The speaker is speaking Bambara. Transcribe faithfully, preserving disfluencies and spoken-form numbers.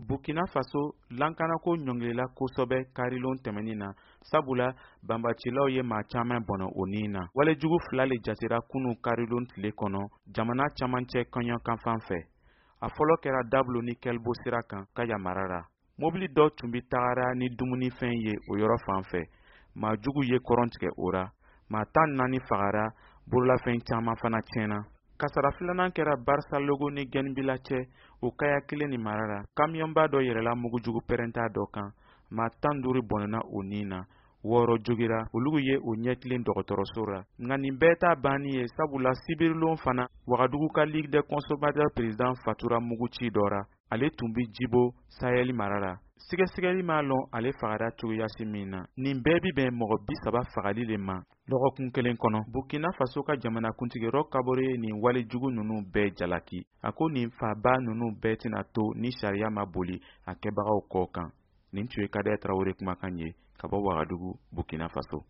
Burkina Faso lankanako ɲɔngirila kosɛbɛ karilon tɛmɛnin na sabula banbacilaw ye maa caman bɔnɔ o nin na. Walejugu fila le jatera kunu karilon tile kɔnɔ jamana camancɛ kɔɲɔkan fan fɛ. A fɔlɔ kɛra Dablo ni Kelbo sira kan ka yamara la. Mobili dɔ tun bi tagara ni dumunifɛn ye o yɔrɔ fan fɛ. Maa jugu ye kɔrɔn tigɛ o ra. Maa tan naani fagara, bololafɛn caman fana tiɲɛna. Kasara filanan kɛra Barça Logo ni Genbila cɛ o kaya kelen ni mara la. Kamiyɔnba dɔ yɛrɛla mugujugu pɛrɛnta dɔ kan. Maa tan duuru bɔnɛna o nin na. Wɔɔrɔ jogira olugu ye o ɲɛtilen dɔgɔtɔrɔso la. Nka nin bɛɛ ta banni ye sabula Sibirilon fana Wagadugu ka Ligue des consommateurs président fatura mugu ci dɔ ra. Ale tun bi Jibo Sahel mara la. Sɛgɛsɛgɛli m'a lɔn ale fagara cogoyasi min na. Nin bɛɛ bi bɛn mɔgɔ bi saba fagali le ma lɔgɔkun kelen kɔnɔ. Burkina Faso ka jamanakuntigi Roch Kabore ye nin walejugu ninnu bɛɛ jalaki. A ko nin faba ninnu bɛɛ tɛna to ni sariya ma boli a kɛbagaw kɔ kan. Nin tun ye Kade Tarawele kumakan ye ka bɔ Wagadugu, Burkina Faso.